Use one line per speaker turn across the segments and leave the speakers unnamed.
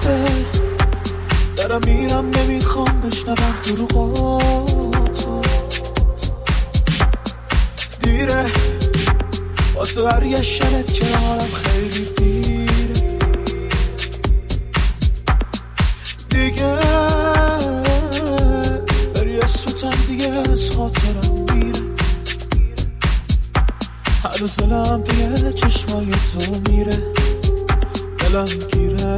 لحظه دارم میرم نمیخوام بشنوم دروغاتو. دیره واسه برگشتنت کنارم خیلی دیره دیگه، بری اسمتم دیگه از خاطرم میره. هنوز دلم دیگه چشمای تو میره، دلم گیره.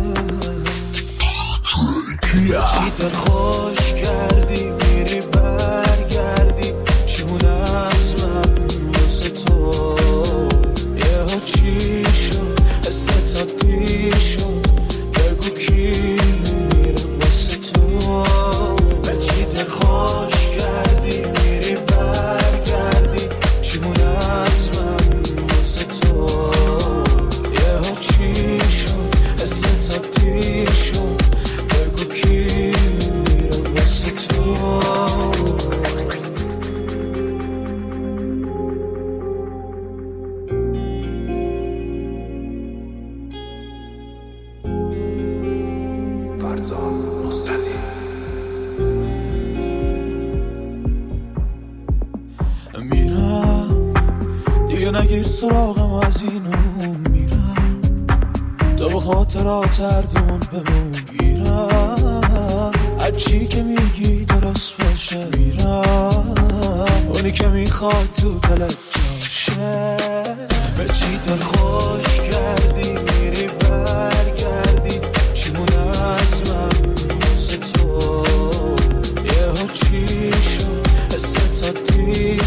چی دل خوش کردی میری برگردی، چیمونه از من واسه تو. یهو چی شد حست عادی شد، بگو کی میره واسه تو. به چی دل خوش کردی میری برگردی، چیمونه از من واسه تو. یهو چی شد حست عادی شد، بگو کی میره واسه تو.
فرزاد نصرتی.
میرم دیگه نگیر سراغم از این اون، میرم تو به خاطرات اردون بمون. گیرم هرچی که میگی درست باشه، میرم اونی که میخواد تو دلت جاشه. به چی دل خوش کردی میری برگردی، چیمونه از من واسه تو. یهو چی شد حست عادی